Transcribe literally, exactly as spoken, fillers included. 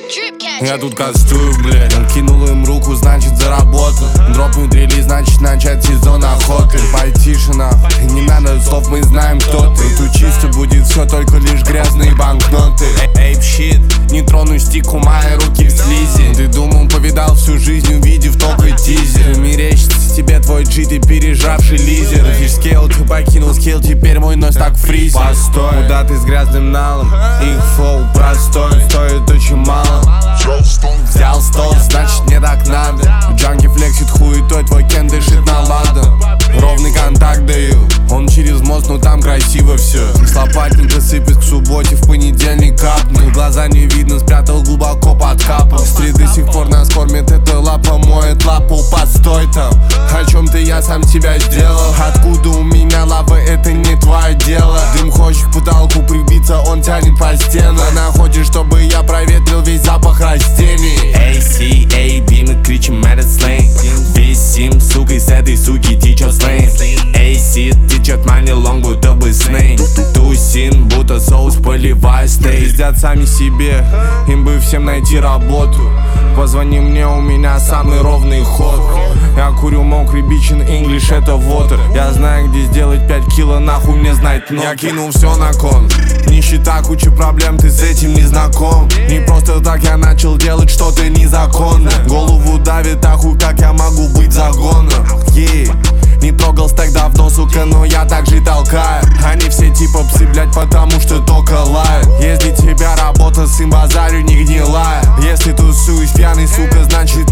Я тут кастую, блядь. Он кинул им руку, значит заработал. Дропнуть релиз, значит начать сезон охоты. Потише нахуй, не надо слов, мы знаем кто ты. Тут чисто будет все, только лишь грязные банкноты. Эйп щит, не трону стику, мои руки в слизи. Ты думал, повидал всю жизнь, увидев только тизер. Мерещится тебе твой джи, ты пережравший лизер. Фишскейл, ты покинул скилл, теперь мой нос так фризер. Постой, куда ты с грязным налом? Их флоу простой, стоит очень мало. Взял стол, значит не так надо. Джанки флексит хуетой, твой кен дышит на ладан. Ровный контакт даю, он через мост, но там красиво все. С лопатника сыпет к субботе, в понедельник капнул. Глаза не видно, спрятал глубоко под капом. Стрит до сих пор нас кормит, эта лапа моет лапу. Постой там, о чем ты, я сам тебя сделал. Откуда у меня лава, это не твое дело. Дым хочет к потолку прибиться, он тянет по стенам. Она хочет, чтобы я проветрил весь запах растений. эй си, эй би, мы кричим этот сленг. Висим, сука, из этой суки течет сленг. эй си, течет мани лонг, будто бы снейк. Тусин, будто соус, поливая стейк. Пиздят сами себе, им бы всем найти работу. Позвони мне, у меня самый ровный ход. Я курю мокрый бичин, English это water. Я знаю, где сделать пять кило, нахуй мне знать ноты. Я кинул все на кон, нищета, куча проблем, ты с этим не знаком. Не просто так я начал делать что-то незаконное. Голову давит, ахуй, как я могу быть загоном. Yeah. Не трогал стек давно, сука, но я так же толкаю. Они все типа псы, блять, потому что только лают. Если тебя работа с им базарю не гнилая. Если тусуюсь пьяный, сука, значит